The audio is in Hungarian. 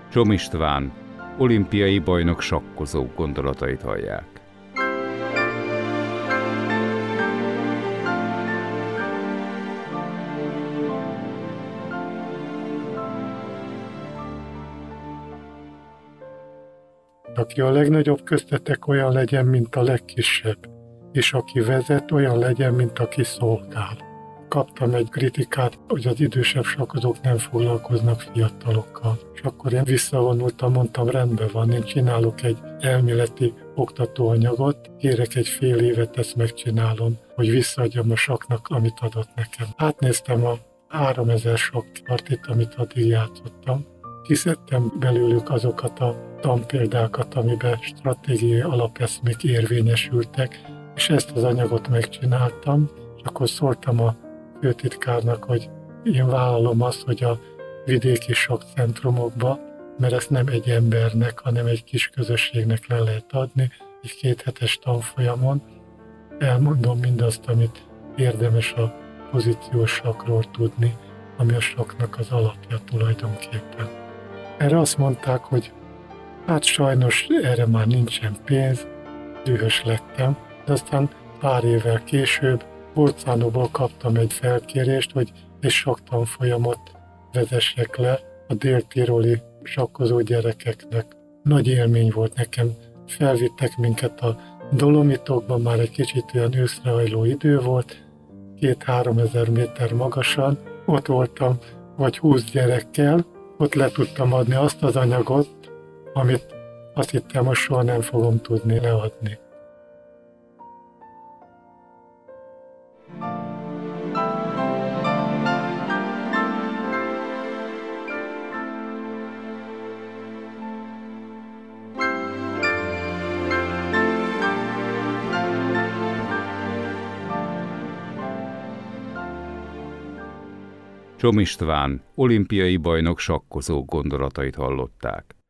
Csom István, olimpiai bajnok sakkozó gondolatait hallják. Aki a legnagyobb köztetek, olyan legyen, mint a legkisebb, és aki vezet, olyan legyen, mint aki szolgál. Kaptam egy kritikát, hogy az idősebb sakkozók nem foglalkoznak fiatalokkal. És akkor én visszavonultam, mondtam, rendben van, én csinálok egy elméleti oktatóanyagot, kérek egy fél évet, ezt megcsinálom, hogy visszaadjam a saknak, amit adott nekem. Átnéztem a 3000 sakpartit, amit addig játszottam. Kiszedtem belőlük azokat a tanpéldákat, amiben stratégiai alapeszmék érvényesültek, és ezt az anyagot megcsináltam, és akkor szóltam a főtitkárnak, hogy én vállalom azt, hogy a vidéki sakcentrumokba, mert ezt nem egy embernek, hanem egy kis közösségnek le lehet adni, egy 2 hetes tanfolyamon. Elmondom mindazt, amit érdemes a pozíciós sakról tudni, ami a saknak az alapja tulajdonképpen. Erre azt mondták, hogy hát sajnos erre már nincsen pénz, dühös lettem, de aztán pár évvel később Bolcánóból kaptam egy felkérést, hogy egy saktanfolyamot vezessek le a dél-tiroli sakkozó gyerekeknek. Nagy élmény volt nekem, felvittek minket a Dolomitokba, már egy kicsit olyan őszrehajló idő volt, 2-3 ezer méter magasan, ott voltam vagy 20 gyerekkel, ott le tudtam adni azt az anyagot, amit azt hittem, hogy soha nem fogom tudni leadni. Csom István, olimpiai bajnok sakkozó gondolatait hallották.